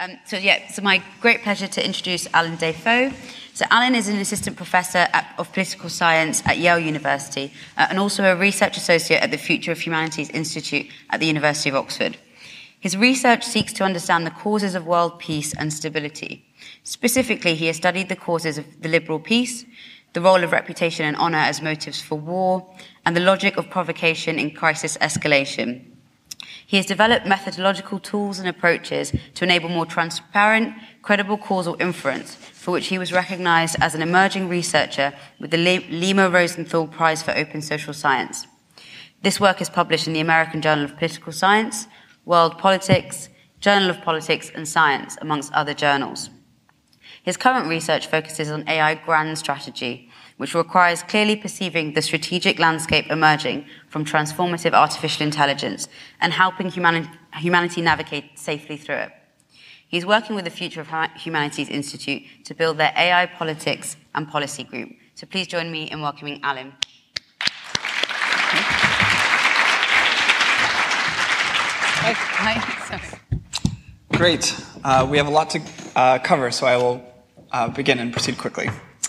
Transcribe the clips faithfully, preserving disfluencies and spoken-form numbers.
Um, so yeah, it's my great pleasure to introduce Alan Dafoe. So Alan is an assistant professor at, of political science at Yale University uh, and also a research associate at the Future of Humanities Institute at the University of Oxford. His research seeks to understand the causes of world peace and stability. Specifically, he has studied the causes of the liberal peace, the role of reputation and honour as motives for war, and the logic of provocation in crisis escalation. He has developed methodological tools and approaches to enable more transparent, credible causal inference, for which he was recognized as an emerging researcher with the Lima Rosenthal Prize for Open Social Science. This work is published in the American Journal of Political Science, World Politics, Journal of Politics and Science, amongst other journals. His current research focuses on A I grand strategy, which requires clearly perceiving the strategic landscape emerging from transformative artificial intelligence and helping humani- humanity navigate safely through it. He's working with the Future of Humanities Institute to build their A I politics and policy group. So please join me in welcoming Alan. Hi. Hi. Sorry. Great. Uh, we have a lot to uh, cover, so I will uh, begin and proceed quickly.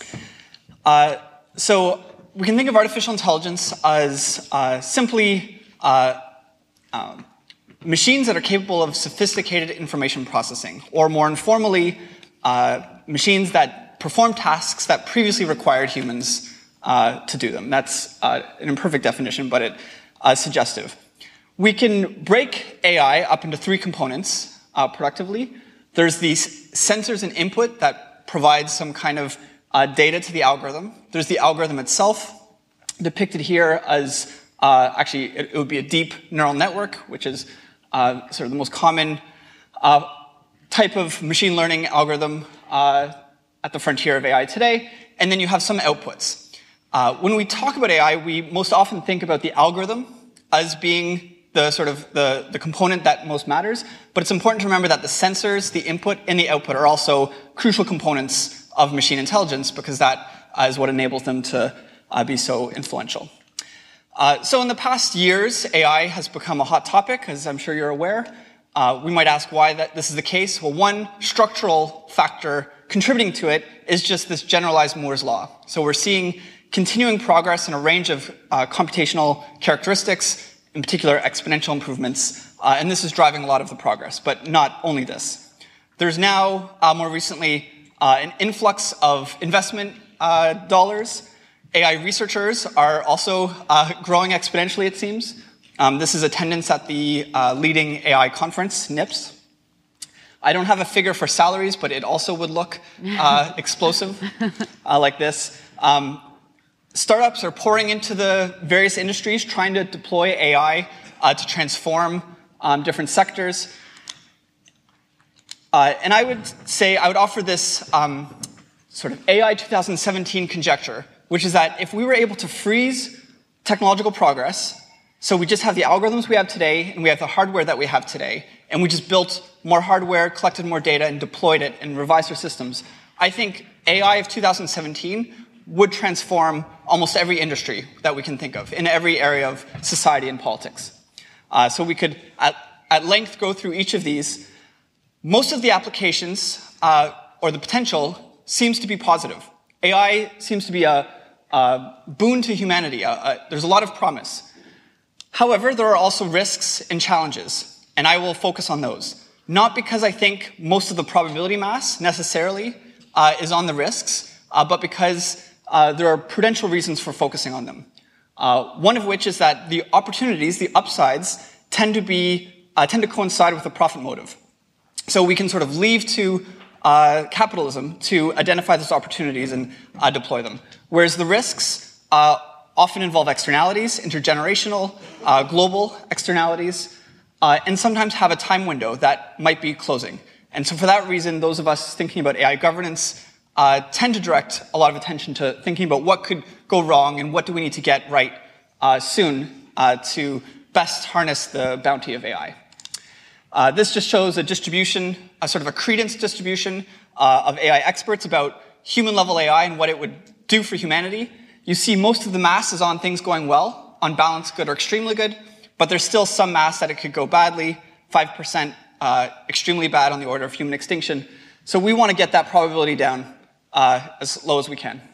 Uh, so we can think of artificial intelligence as uh, simply uh, um, machines that are capable of sophisticated information processing, or more informally, uh, machines that perform tasks that previously required humans uh, to do them. That's uh, an imperfect definition, but it uh, suggestive. We can break A I up into three components uh, productively. There's these sensors and input that provide some kind of Uh, data to the algorithm. There's the algorithm itself, depicted here as, uh, actually, it, it would be a deep neural network, which is uh, sort of the most common uh, type of machine learning algorithm uh, at the frontier of A I today. And then you have some outputs. Uh, when we talk about A I, we most often think about the algorithm as being the sort of the, the component that most matters. But it's important to remember that the sensors, the input, and the output are also crucial components of machine intelligence, because that uh, is what enables them to uh, be so influential. Uh, so in the past years, A I has become a hot topic, as I'm sure you're aware. Uh, we might ask why that this is the case. Well, one structural factor contributing to it is just this generalized Moore's law. So we're seeing continuing progress in a range of uh, computational characteristics, in particular exponential improvements, uh, and this is driving a lot of the progress, but not only this. There's now, uh, more recently, Uh, an influx of investment uh, dollars. A I researchers are also uh, growing exponentially, it seems. Um, this is attendance at the uh, leading A I conference, N I P S. I don't have a figure for salaries, but it also would look uh, explosive uh, like this. Um, startups are pouring into the various industries, trying to deploy A I uh, to transform um, different sectors. Uh, and I would say, I would offer this um, sort of A I twenty seventeen conjecture, which is that if we were able to freeze technological progress, so we just have the algorithms we have today, and we have the hardware that we have today, and we just built more hardware, collected more data, and deployed it, and revised our systems, I think A I of two thousand seventeen would transform almost every industry that we can think of, in every area of society and politics. Uh, so we could, at, at length, go through each of these. Most of the applications, uh, or the potential, seems to be positive. A I seems to be a, a boon to humanity. A, a, there's a lot of promise. However, there are also risks and challenges, and I will focus on those. Not because I think most of the probability mass, necessarily, uh, is on the risks, uh, but because uh, there are prudential reasons for focusing on them. Uh, one of which is that the opportunities, the upsides, tend to, be, uh, tend to coincide with the profit motive. So we can sort of leave to uh, capitalism to identify those opportunities and uh, deploy them. Whereas the risks uh, often involve externalities, intergenerational, uh, global externalities, uh, and sometimes have a time window that might be closing. And so for that reason, those of us thinking about A I governance uh, tend to direct a lot of attention to thinking about what could go wrong and what do we need to get right uh, soon uh, to best harness the bounty of A I. Uh, this just shows a distribution, a sort of a credence distribution uh, of A I experts about human-level A I and what it would do for humanity. You see most of the mass is on things going well, on balance good or extremely good, but there's still some mass that it could go badly, five percent uh, extremely bad on the order of human extinction. So we want to get that probability down uh, as low as we can.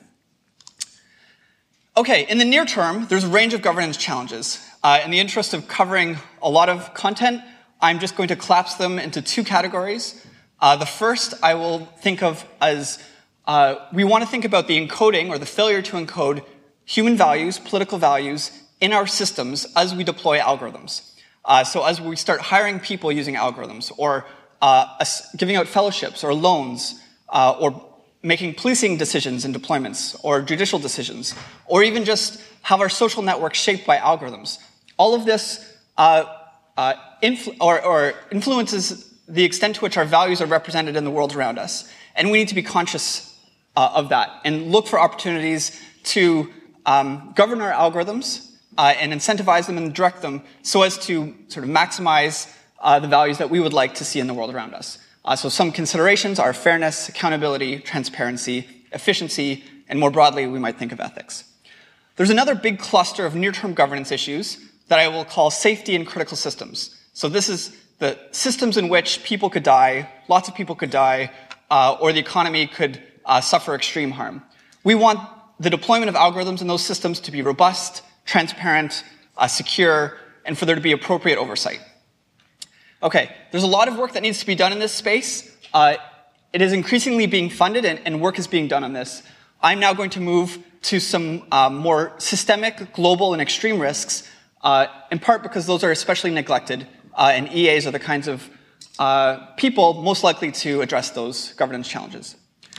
Okay, in the near term, there's a range of governance challenges. Uh, in the interest of covering a lot of content, I'm just going to collapse them into two categories. Uh, the first I will think of as uh, we want to think about the encoding or the failure to encode human values, political values, in our systems as we deploy algorithms. Uh, so as we start hiring people using algorithms, or uh, giving out fellowships or loans, uh, or making policing decisions and deployments, or judicial decisions, or even just have our social networks shaped by algorithms. All of this uh, uh, influ or, or influences the extent to which our values are represented in the world around us. And we need to be conscious uh, of that and look for opportunities to um, govern our algorithms uh, and incentivize them and direct them so as to sort of maximize uh, the values that we would like to see in the world around us. Uh, so some considerations are fairness, accountability, transparency, efficiency, and more broadly, we might think of ethics. There's another big cluster of near-term governance issues that I will call safety and critical systems. So this is the systems in which people could die, lots of people could die, uh, or the economy could uh, suffer extreme harm. We want the deployment of algorithms in those systems to be robust, transparent, uh, secure, and for there to be appropriate oversight. Okay, there's a lot of work that needs to be done in this space. Uh, it is increasingly being funded, and, and work is being done on this. I'm now going to move to some uh, more systemic, global, and extreme risks, uh, in part because those are especially neglected, uh, and E As are the kinds of uh, people most likely to address those governance challenges.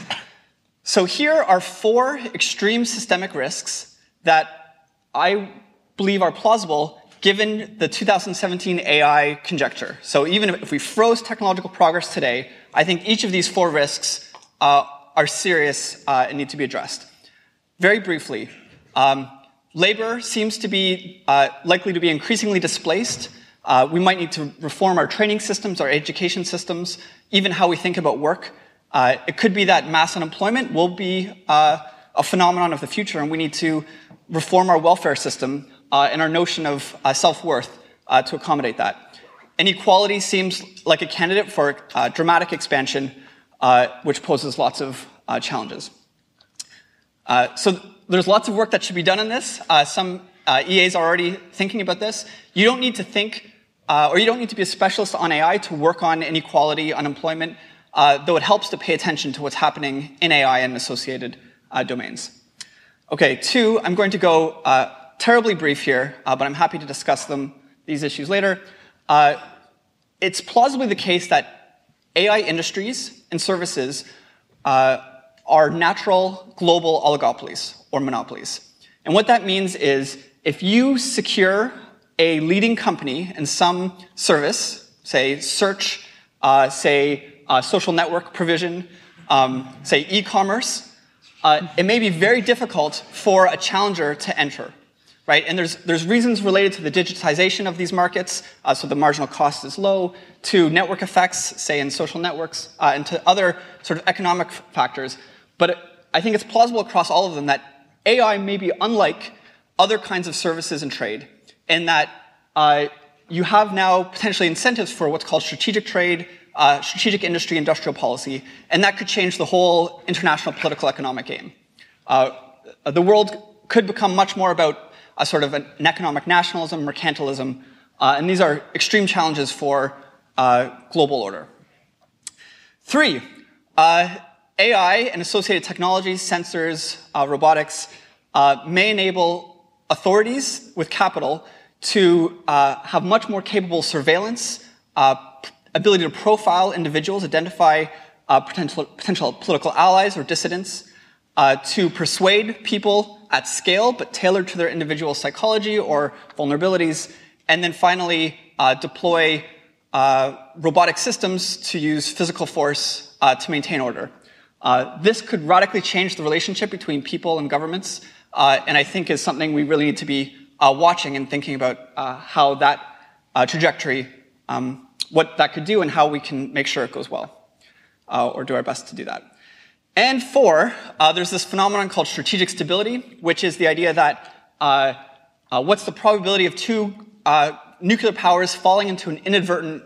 So here are four extreme systemic risks that I believe are plausible given the two thousand seventeen A I conjecture. So even if we froze technological progress today, I think each of these four risks uh, are serious uh, and need to be addressed. Very briefly, um, labor seems to be uh, likely to be increasingly displaced. Uh, we might need to reform our training systems, our education systems, even how we think about work. Uh, it could be that mass unemployment will be uh, a phenomenon of the future, and we need to reform our welfare system Uh, and our notion of uh, self-worth uh, to accommodate that. Inequality seems like a candidate for uh, dramatic expansion, uh, which poses lots of uh, challenges. Uh, so th there's lots of work that should be done in this. Uh, some uh, E As are already thinking about this. You don't need to think, uh, or you don't need to be a specialist on A I to work on inequality, unemployment, uh, though it helps to pay attention to what's happening in A I and associated uh, domains. Okay, two, I'm going to go uh, terribly brief here, uh, but I'm happy to discuss them, these issues later. Uh, it's plausibly the case that A I industries and services uh, are natural global oligopolies or monopolies. And what that means is if you secure a leading company in some service, say search, uh, say uh, social network provision, um, say e-commerce, uh, it may be very difficult for a challenger to enter. Right? And there's, there's reasons related to the digitization of these markets, uh, so the marginal cost is low, to network effects, say in social networks, uh, and to other sort of economic factors. But I think it's plausible across all of them that A I may be unlike other kinds of services and trade, in that uh, you have now potentially incentives for what's called strategic trade, uh, strategic industry, industrial policy, and that could change the whole international political economic game. Uh, the world could become much more about a sort of an, an economic nationalism, mercantilism, uh, and these are extreme challenges for uh, global order. Three, uh, A I and associated technologies, sensors, uh, robotics, uh, may enable authorities with capital to uh, have much more capable surveillance, uh, ability to profile individuals, identify uh, potential, potential political allies or dissidents, uh, to persuade people at scale, but tailored to their individual psychology or vulnerabilities, and then finally uh, deploy uh, robotic systems to use physical force uh, to maintain order. Uh, this could radically change the relationship between people and governments, uh, and I think is something we really need to be uh, watching and thinking about uh, how that uh, trajectory, um, what that could do and how we can make sure it goes well, uh, or do our best to do that. And four, uh, there's this phenomenon called strategic stability, which is the idea that uh, uh, what's the probability of two uh, nuclear powers falling into an inadvertent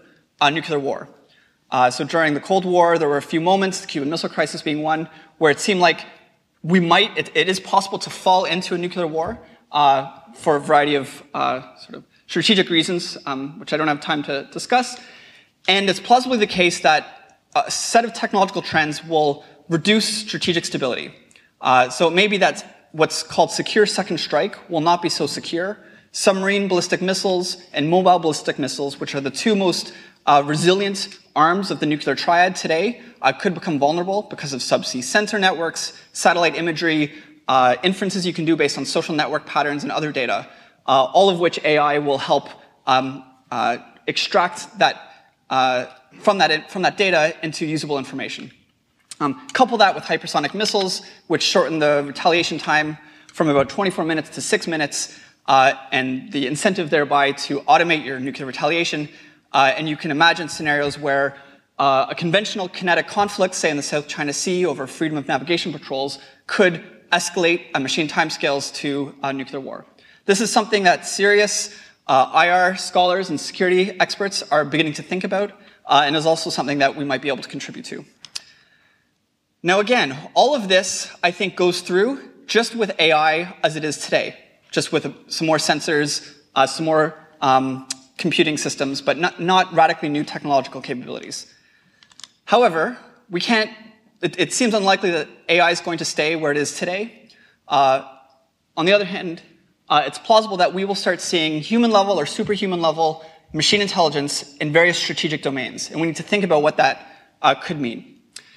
uh, nuclear war. Uh, so during the Cold War, there were a few moments, the Cuban Missile Crisis being one, where it seemed like we might, it, it is possible to fall into a nuclear war uh, for a variety of uh, sort of strategic reasons, um, which I don't have time to discuss. And it's plausibly the case that a set of technological trends will reduce strategic stability. Uh, so it may be that what's called secure second strike will not be so secure. Submarine ballistic missiles and mobile ballistic missiles, which are the two most uh, resilient arms of the nuclear triad today, uh, could become vulnerable because of subsea sensor networks, satellite imagery, uh, inferences you can do based on social network patterns and other data, uh, all of which A I will help um, uh, extract that, uh, from, that from that data into usable information. Um, couple that with hypersonic missiles, which shorten the retaliation time from about twenty-four minutes to six minutes, uh, and the incentive thereby to automate your nuclear retaliation. Uh, and you can imagine scenarios where uh, a conventional kinetic conflict, say in the South China Sea over freedom of navigation patrols, could escalate at machine timescales to uh, nuclear war. This is something that serious uh, I R scholars and security experts are beginning to think about, uh, and is also something that we might be able to contribute to. Now again, all of this, I think, goes through just with A I as it is today, just with some more sensors, uh, some more um, computing systems, but not, not radically new technological capabilities. However, we can't, it, it seems unlikely that A I is going to stay where it is today. Uh, on the other hand, uh, it's plausible that we will start seeing human level or superhuman level machine intelligence in various strategic domains, and we need to think about what that uh, could mean.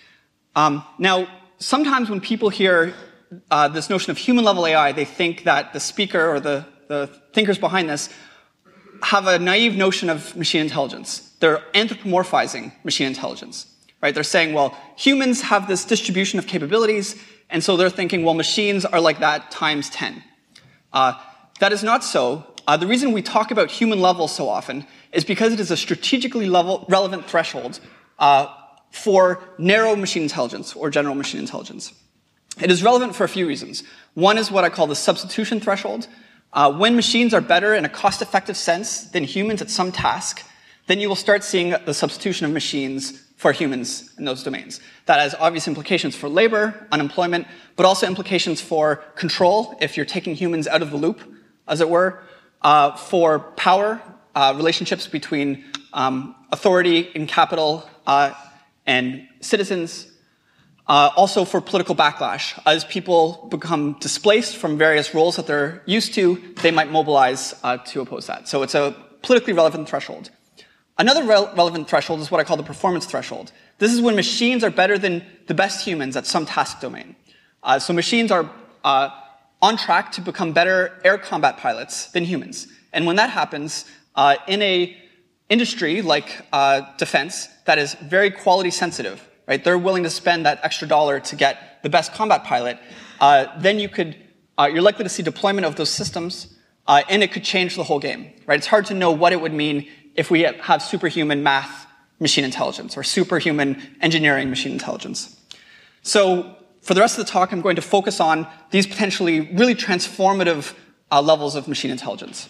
Um, now, sometimes when people hear uh, this notion of human-level A I, they think that the speaker or the, the thinkers behind this have a naive notion of machine intelligence. They're anthropomorphizing machine intelligence, right? They're saying, well, humans have this distribution of capabilities, and so they're thinking, well, machines are like that times ten. Uh, that is not so. Uh, the reason we talk about human level so often is because it is a strategically level, relevant threshold uh, for narrow machine intelligence or general machine intelligence. It is relevant for a few reasons. One is what I call the substitution threshold. Uh, when machines are better in a cost-effective sense than humans at some task, then you will start seeing the substitution of machines for humans in those domains. That has obvious implications for labor, unemployment, but also implications for control, if you're taking humans out of the loop, as it were, uh, for power, uh, relationships between um, authority and capital, uh, and citizens, uh, also for political backlash. As people become displaced from various roles that they're used to, they might mobilize uh, to oppose that. So it's a politically relevant threshold. Another re relevant threshold is what I call the performance threshold. This is when machines are better than the best humans at some task domain. Uh, so machines are uh, on track to become better air combat pilots than humans. And when that happens, uh, in a industry like uh, defense that is very quality sensitive, right? They're willing to spend that extra dollar to get the best combat pilot. Uh, then you could, uh, you're likely to see deployment of those systems, uh, and it could change the whole game, right? It's hard to know what it would mean if we have superhuman math machine intelligence or superhuman engineering machine intelligence. So for the rest of the talk, I'm going to focus on these potentially really transformative uh, levels of machine intelligence.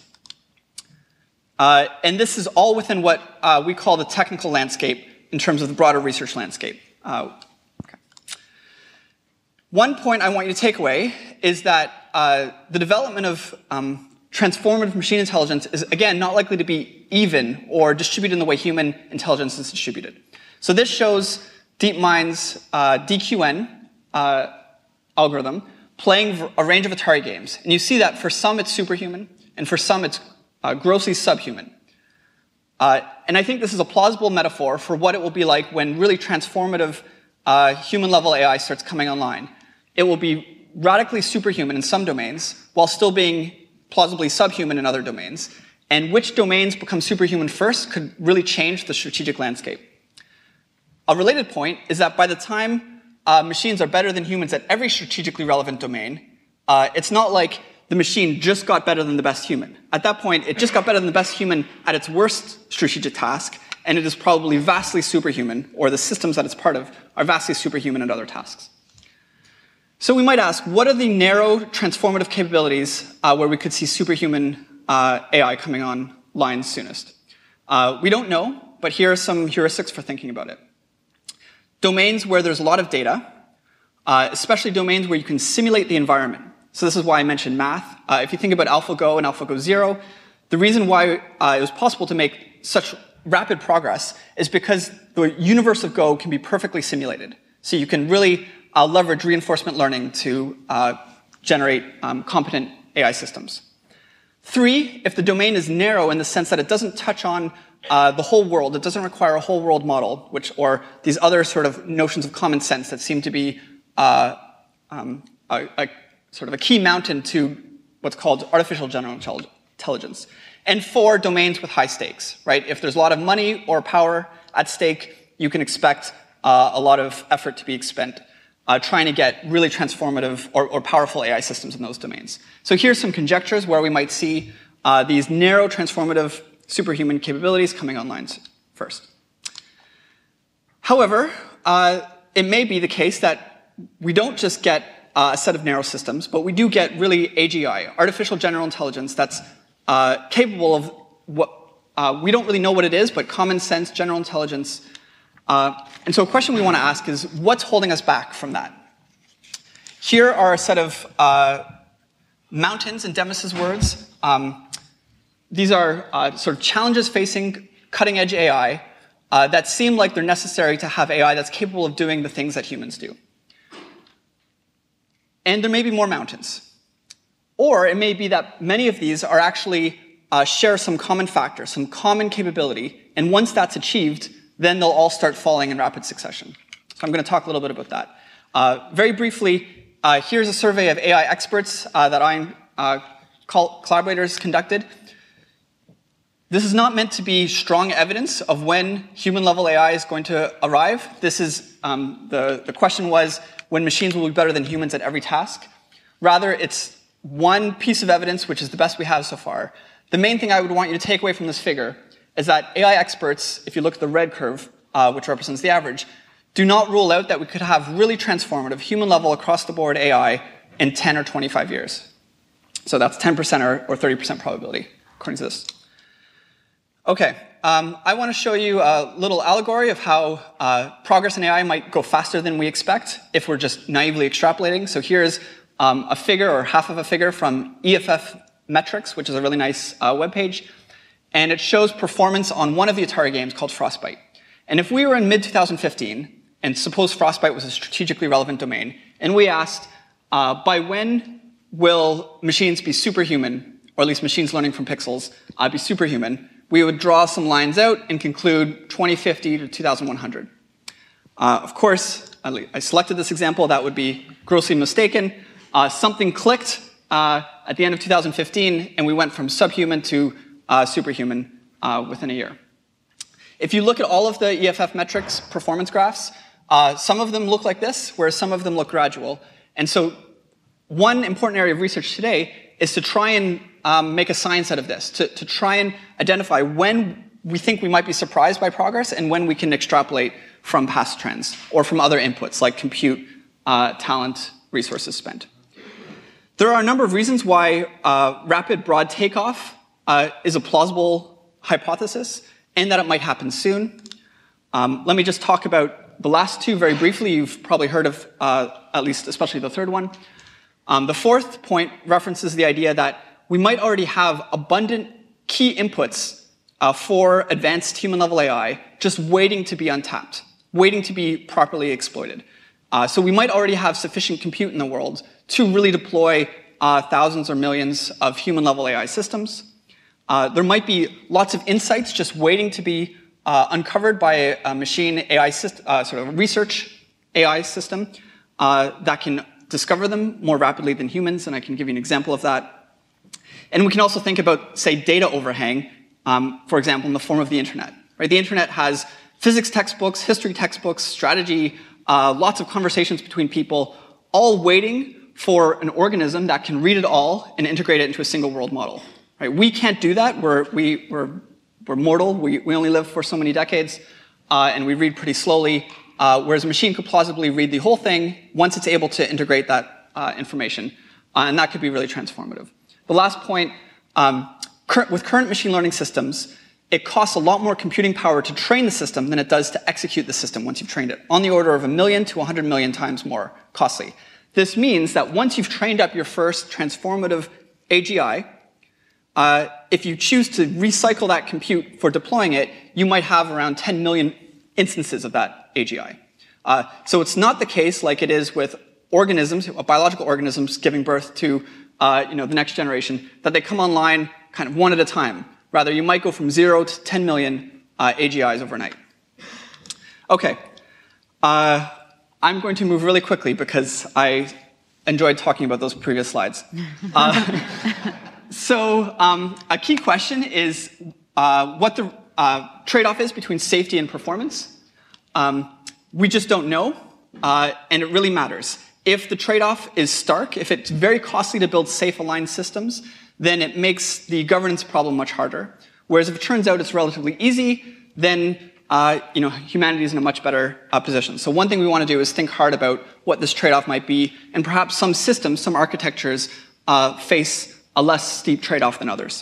Uh, and this is all within what uh, we call the technical landscape in terms of the broader research landscape. Uh, okay. One point I want you to take away is that uh, the development of um, transformative machine intelligence is, again, not likely to be even or distributed in the way human intelligence is distributed. So this shows DeepMind's uh, D Q N uh, algorithm playing a range of Atari games. And you see that for some it's superhuman, and for some it's Uh, grossly subhuman. Uh, and I think this is a plausible metaphor for what it will be like when really transformative uh, human-level A I starts coming online. It will be radically superhuman in some domains, while still being plausibly subhuman in other domains. And which domains become superhuman first could really change the strategic landscape. A related point is that by the time uh, machines are better than humans at every strategically relevant domain, uh, it's not like the machine just got better than the best human. At that point, it just got better than the best human at its worst strategic task, and it is probably vastly superhuman, or the systems that it's part of are vastly superhuman at other tasks. So we might ask, what are the narrow transformative capabilities uh, where we could see superhuman uh, A I coming online soonest? Uh, we don't know, but here are some heuristics for thinking about it. Domains where there's a lot of data, uh, especially domains where you can simulate the environment. So this is why I mentioned math. Uh, if you think about AlphaGo and AlphaGo Zero, the reason why uh, it was possible to make such rapid progress is because the universe of Go can be perfectly simulated. So you can really uh, leverage reinforcement learning to uh, generate um, competent A I systems. Three, if the domain is narrow in the sense that it doesn't touch on uh, the whole world, it doesn't require a whole world model, which, or these other sort of notions of common sense that seem to be uh, um, a, a sort of a key mountain to what's called artificial general intelligence. And four, domains with high stakes, right? If there's a lot of money or power at stake, you can expect uh, a lot of effort to be expended uh, trying to get really transformative or, or powerful A I systems in those domains. So here's some conjectures where we might see uh, these narrow transformative superhuman capabilities coming online first. However, uh, it may be the case that we don't just get uh, a set of narrow systems, but we do get really A G I, artificial general intelligence, that's uh, capable of what, uh, we don't really know what it is, but common sense, general intelligence. Uh, and so a question we want to ask is, what's holding us back from that? Here are a set of uh, mountains in Demis's words. Um, these are uh, sort of challenges facing cutting-edge A I uh, that seem like they're necessary to have A I that's capable of doing the things that humans do. And there may be more mountains. Or it may be that many of these are actually uh, share some common factor, some common capability, and once that's achieved, then they'll all start falling in rapid succession. So I'm going to talk a little bit about that. Uh, very briefly, uh, here's a survey of A I experts uh, that I uh, collaborators conducted. This is not meant to be strong evidence of when human-level A I is going to arrive. This is, um, the, the question was, when machines will be better than humans at every task. Rather, it's one piece of evidence, which is the best we have so far. The main thing I would want you to take away from this figure is that A I experts, if you look at the red curve, uh, which represents the average, do not rule out that we could have really transformative, human-level, across-the-board A I in ten or twenty-five years. So that's ten percent or, or thirty percent probability, according to this. Okay, um, I want to show you a little allegory of how uh, progress in A I might go faster than we expect if we're just naively extrapolating. So here's um, a figure, or half of a figure, from E F F Metrics, which is a really nice uh, webpage. And it shows performance on one of the Atari games called Frostbite. And if we were in mid twenty fifteen, and suppose Frostbite was a strategically relevant domain, and we asked, uh, by when will machines be superhuman, or at least machines learning from pixels uh, be superhuman, we would draw some lines out and conclude twenty fifty to two thousand one hundred. Uh, of course, I selected this example. That would be grossly mistaken. Uh, something clicked uh, at the end of two thousand fifteen, and we went from subhuman to uh, superhuman uh, within a year. If you look at all of the E F F metrics performance graphs, uh, some of them look like this, whereas some of them look gradual. And so one important area of research today is to try and um, make a science out of this, to, to try and identify when we think we might be surprised by progress and when we can extrapolate from past trends or from other inputs like compute, uh, talent, resources spent. There are a number of reasons why uh, rapid broad takeoff uh, is a plausible hypothesis and that it might happen soon. Um, let me just talk about the last two very briefly. You've probably heard of uh, at least especially the third one. Um, the fourth point references the idea that we might already have abundant key inputs uh, for advanced human-level A I just waiting to be untapped, waiting to be properly exploited. Uh, so we might already have sufficient compute in the world to really deploy uh, thousands or millions of human-level A I systems. Uh, there might be lots of insights just waiting to be uh, uncovered by a, a machine A I system, uh, sort of research A I system uh, that can discover them more rapidly than humans, and I can give you an example of that. And we can also think about, say, data overhang, um, for example, in the form of the internet. Right? The internet has physics textbooks, history textbooks, strategy, uh, lots of conversations between people, all waiting for an organism that can read it all and integrate it into a single world model. Right? We can't do that. We're, we, we're, we're mortal. We, we only live for so many decades, uh, and we read pretty slowly, uh, whereas a machine could plausibly read the whole thing once it's able to integrate that uh, information, uh, and that could be really transformative. The last point, um, cur with current machine learning systems, it costs a lot more computing power to train the system than it does to execute the system once you've trained it, on the order of a million to one hundred million times more costly. This means that once you've trained up your first transformative A G I, uh, if you choose to recycle that compute for deploying it, you might have around ten million instances of that A G I. Uh, so it's not the case like it is with organisms, biological organisms giving birth to uh, you know, the next generation, that they come online kind of one at a time. Rather, you might go from zero to ten million uh, A G Is overnight. Okay. Uh, I'm going to move really quickly because I enjoyed talking about those previous slides. Uh, so um, a key question is uh, what the uh, trade-off is between safety and performance. Um, we just don't know, uh, and it really matters. If the trade-off is stark, if it's very costly to build safe aligned systems, then it makes the governance problem much harder. Whereas if it turns out it's relatively easy, then uh, you know, humanity is in a much better uh, position. So one thing we want to do is think hard about what this trade-off might be, and perhaps some systems, some architectures uh, face a less steep trade-off than others.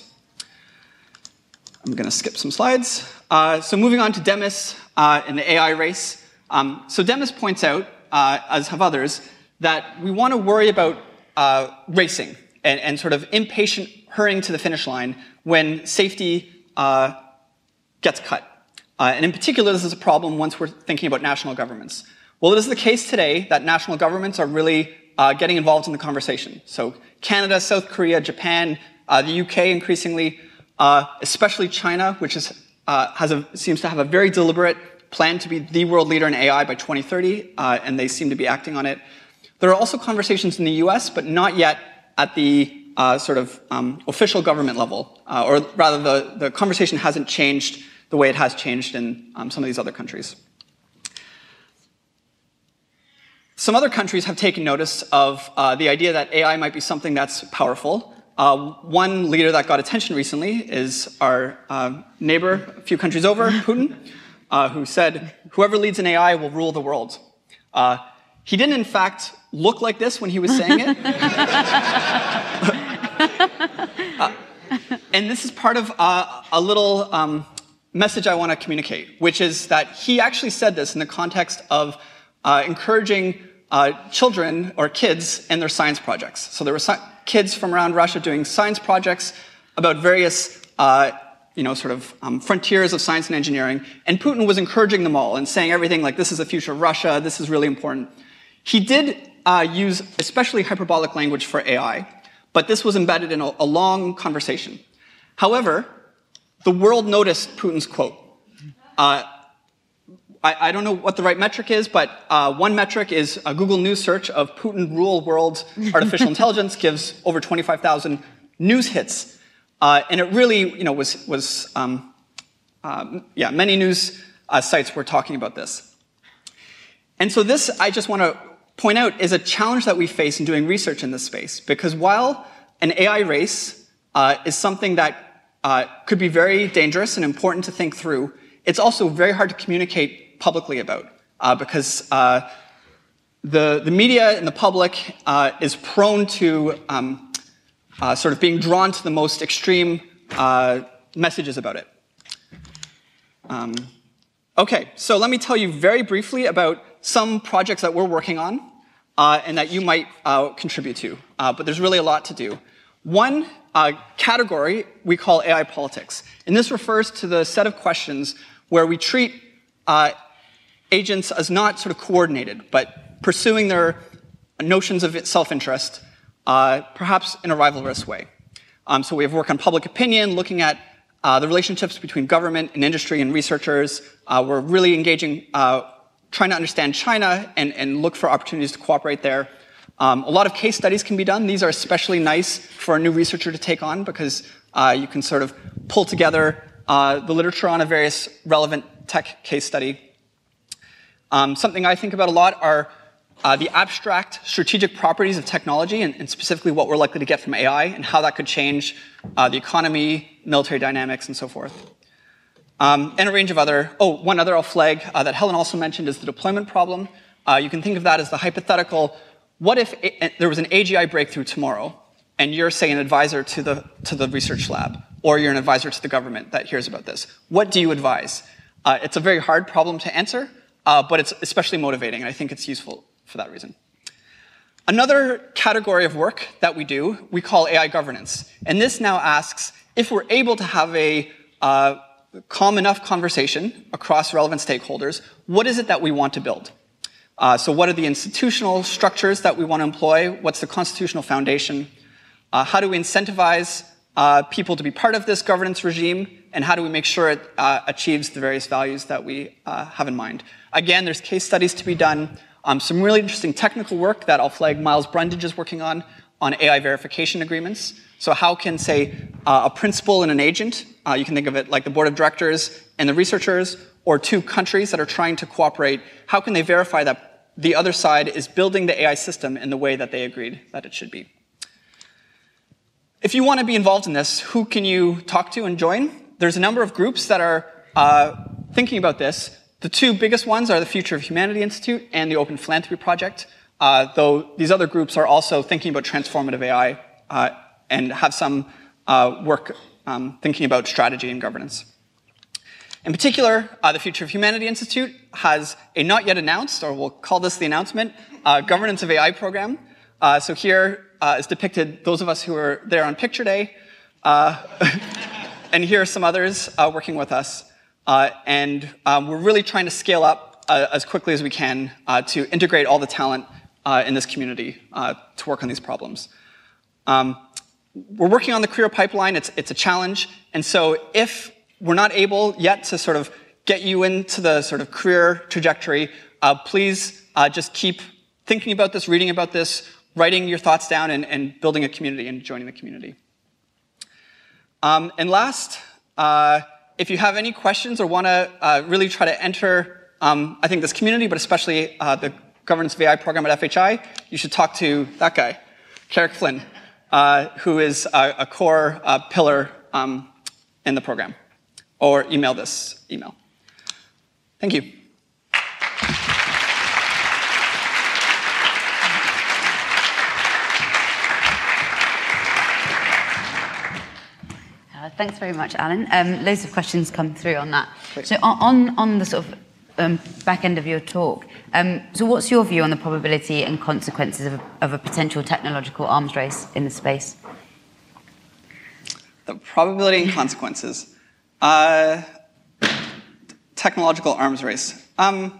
I'm going to skip some slides. Uh, so moving on to Demis uh, and the A I race. Um, so Demis points out, uh, as have others, that we want to worry about uh, racing and, and sort of impatient hurrying to the finish line when safety uh, gets cut. Uh, and in particular, this is a problem once we're thinking about national governments. Well, it is the case today that national governments are really uh, getting involved in the conversation. So Canada, South Korea, Japan, uh, the U K increasingly, uh, especially China, which is, uh, has a, seems to have a very deliberate plan to be the world leader in A I by twenty thirty, uh, and they seem to be acting on it. There are also conversations in the U S, but not yet at the uh, sort of um, official government level, uh, or rather the, the conversation hasn't changed the way it has changed in um, some of these other countries. Some other countries have taken notice of uh, the idea that A I might be something that's powerful. Uh, one leader that got attention recently is our uh, neighbor a few countries over, Putin, uh, who said, whoever leads in A I will rule the world. Uh, he didn't, in fact, look like this when he was saying it. uh, and this is part of uh, a little um, message I want to communicate, which is that he actually said this in the context of uh, encouraging uh, children or kids in their science projects. So there were si- kids from around Russia doing science projects about various uh, you know, sort of um, frontiers of science and engineering, and Putin was encouraging them all and saying everything like, this is the future of Russia, this is really important. He did uh, use especially hyperbolic language for A I, but this was embedded in a, a long conversation. However, the world noticed Putin's quote. Uh, I, I don't know what the right metric is, but uh, one metric is a Google News search of Putin rule world artificial intelligence gives over twenty-five thousand news hits. Uh, and it really, you know, was, was um, uh, yeah, many news uh, sites were talking about this. And so this, I just want to point out, is a challenge that we face in doing research in this space. Because while an A I race uh, is something that uh, could be very dangerous and important to think through, it's also very hard to communicate publicly about. Uh, because uh, the, the media and the public uh, is prone to um, Uh, sort of being drawn to the most extreme uh, messages about it. Um, okay, so let me tell you very briefly about some projects that we're working on uh, and that you might uh, contribute to. Uh, but there's really a lot to do. One uh, category we call A I politics. And this refers to the set of questions where we treat uh, agents as not sort of coordinated, but pursuing their notions of self-interest, Uh, perhaps in a rivalrous way. Um, so we have work on public opinion, looking at uh, the relationships between government and industry and researchers. Uh, we're really engaging, uh, trying to understand China and, and look for opportunities to cooperate there. Um, a lot of case studies can be done. These are especially nice for a new researcher to take on because uh, you can sort of pull together uh, the literature on a various relevant tech case study. Um, something I think about a lot are Uh, the abstract strategic properties of technology, and, and specifically what we're likely to get from A I and how that could change uh, the economy, military dynamics, and so forth. Um, and a range of other, oh, one other I'll flag uh, that Helen also mentioned is the deployment problem. Uh, you can think of that as the hypothetical, what if a, there was an A G I breakthrough tomorrow, and you're, say, an advisor to the, to the research lab, or you're an advisor to the government that hears about this. What do you advise? Uh, it's a very hard problem to answer, uh, but it's especially motivating, and I think it's useful for that reason. Another category of work that we do, we call A I governance. And this now asks if we're able to have a uh, calm enough conversation across relevant stakeholders, what is it that we want to build? Uh, so what are the institutional structures that we want to employ? What's the constitutional foundation? Uh, how do we incentivize uh, people to be part of this governance regime? And how do we make sure it uh, achieves the various values that we uh, have in mind? Again, there's case studies to be done. Um, some really interesting technical work that I'll flag Miles Brundage is working on, on A I verification agreements. So how can, say, uh, a principal and an agent, uh, you can think of it like the board of directors and the researchers, or two countries that are trying to cooperate, how can they verify that the other side is building the A I system in the way that they agreed that it should be? If you want to be involved in this, who can you talk to and join? There's a number of groups that are uh, thinking about this. The two biggest ones are the Future of Humanity Institute and the Open Philanthropy Project, uh, though these other groups are also thinking about transformative A I uh, and have some uh, work um, thinking about strategy and governance. In particular, uh, the Future of Humanity Institute has a not yet announced, or we'll call this the announcement, uh, Governance of A I program. Uh, so here uh, is depicted those of us who were there on Picture Day, uh, and here are some others uh, working with us. Uh, and um, we're really trying to scale up uh, as quickly as we can uh, to integrate all the talent uh, in this community uh, to work on these problems. Um, we're working on the career pipeline. It's, it's a challenge. And so if we're not able yet to sort of get you into the sort of career trajectory, uh, please uh, just keep thinking about this, reading about this, writing your thoughts down, and, and building a community and joining the community. Um, and last, uh, if you have any questions or want to uh, really try to enter, um, I think, this community, but especially uh, the Governance of A I program at F H I, you should talk to that guy, Carrick Flynn, uh, who is a, a core uh, pillar um, in the program. Or email this email. Thank you. Uh, thanks very much, Alan. Um, loads of questions come through on that. Great. So on, on the sort of um, back end of your talk, um, so what's your view on the probability and consequences of a, of a potential technological arms race in the space? The probability and consequences. Uh, technological arms race. Um,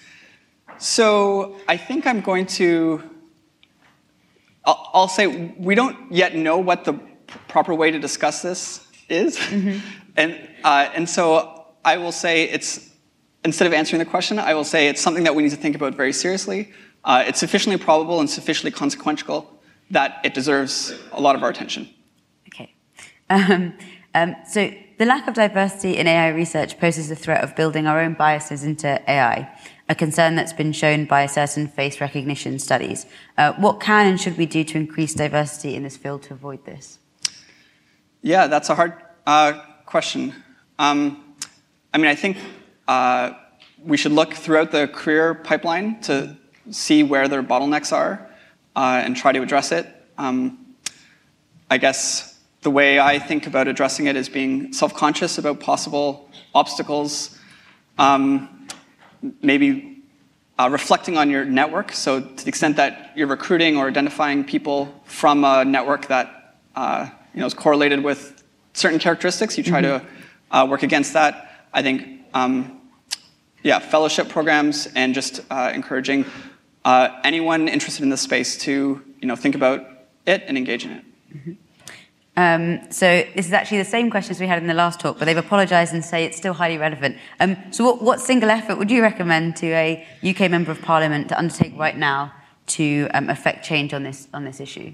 so I think I'm going to, I'll, I'll say we don't yet know what the proper way to discuss this is. Mm-hmm. and, uh, and so I will say it's, instead of answering the question, I will say it's something that we need to think about very seriously. Uh, it's sufficiently probable and sufficiently consequential that it deserves a lot of our attention. Okay. Um, um, so the lack of diversity in A I research poses the threat of building our own biases into A I, a concern that's been shown by certain face recognition studies. Uh, what can and should we do to increase diversity in this field to avoid this? Yeah, that's a hard uh, question. Um, I mean, I think uh, we should look throughout the career pipeline to see where their bottlenecks are uh, and try to address it. Um, I guess the way I think about addressing it is being self-conscious about possible obstacles, um, maybe uh, reflecting on your network. So to the extent that you're recruiting or identifying people from a network that uh, you know, is correlated with certain characteristics, you try mm-hmm. to uh, work against that. I think, um, yeah, fellowship programs and just uh, encouraging uh, anyone interested in this space to, you know, think about it and engage in it. Mm-hmm. Um, so this is actually the same question as we had in the last talk, but they've apologised and say it's still highly relevant. Um, so what, what single effort would you recommend to a U K Member of Parliament to undertake right now to um, affect change on this on this issue?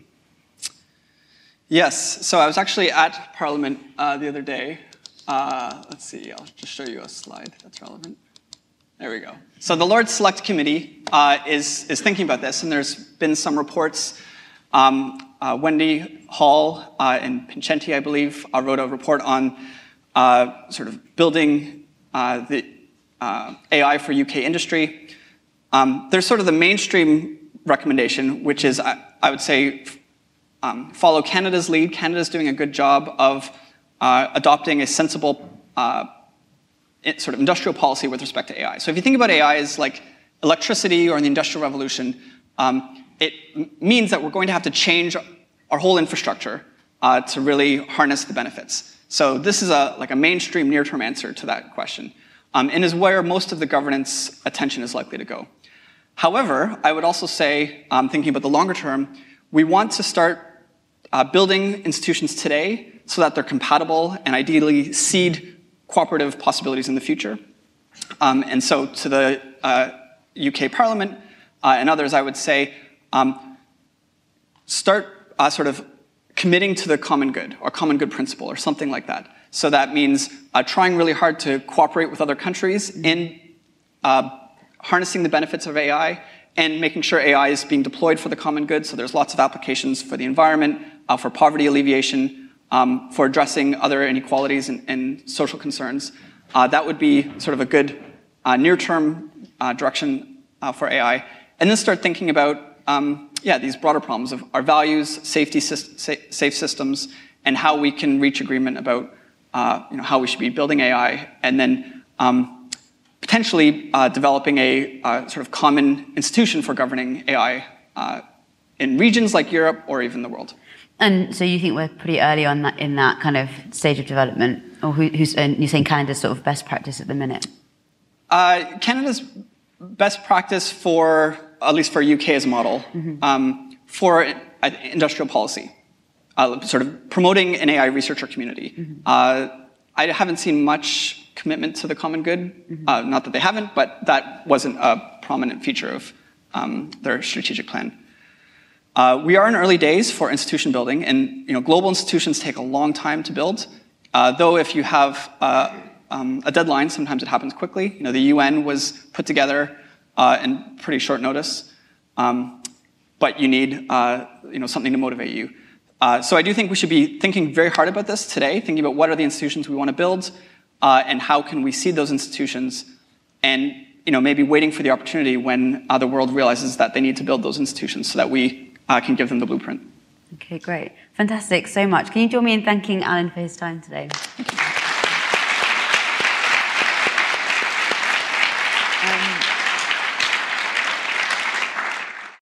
Yes, so I was actually at Parliament uh, the other day. Uh, let's see, I'll just show you a slide that's relevant. There we go. So the Lords Select Committee uh, is, is thinking about this, and there's been some reports. Um, uh, Wendy Hall uh, and Pincenti, I believe, uh, wrote a report on uh, sort of building uh, the uh, A I for U K industry. Um, there's sort of the mainstream recommendation, which is, I, I would say, Um, follow Canada's lead. Canada's doing a good job of uh, adopting a sensible uh, it, sort of industrial policy with respect to A I. So if you think about A I as like electricity or in the Industrial Revolution, um, it m- means that we're going to have to change our whole infrastructure uh, to really harness the benefits. So this is a, like a mainstream near-term answer to that question, um, and is where most of the governance attention is likely to go. However, I would also say, um, thinking about the longer term, we want to start uh, building institutions today so that they're compatible and ideally seed cooperative possibilities in the future. Um, and so to the uh, U K Parliament uh, and others, I would say, um, start uh, sort of committing to the common good or common good principle or something like that. So that means uh, trying really hard to cooperate with other countries in uh, harnessing the benefits of A I and making sure A I is being deployed for the common good. So there's lots of applications for the environment, uh, for poverty alleviation, um, for addressing other inequalities and, and social concerns. Uh, that would be sort of a good uh, near-term uh, direction uh, for A I. And then start thinking about um, yeah, these broader problems of our values, safety, safe systems, and how we can reach agreement about uh, you know, how we should be building A I, and then um, potentially uh, developing a uh, sort of common institution for governing A I uh, in regions like Europe or even the world. And so you think we're pretty early on that, in that kind of stage of development, or who, who's, and you're saying Canada's sort of best practice at the minute? Uh, Canada's best practice for, at least for U K as a model, mm-hmm. um, for uh, industrial policy, uh, sort of promoting an A I researcher community. Mm-hmm. uh, I haven't seen much commitment to the common good, mm-hmm. uh, not that they haven't, but that wasn't a prominent feature of um, their strategic plan. Uh, we are in early days for institution building, and you know, global institutions take a long time to build. Uh, though if you have uh, um, a deadline, sometimes it happens quickly. You know, the U N was put together uh, in pretty short notice, um, but you need uh, you know, something to motivate you. Uh, so I do think we should be thinking very hard about this today, thinking about what are the institutions we want to build, uh, and how can we seed those institutions, and you know, maybe waiting for the opportunity when uh, the world realizes that they need to build those institutions so that we uh, can give them the blueprint. Okay, great. Fantastic, so much. Can you join me in thanking Alan for his time today? Thank you.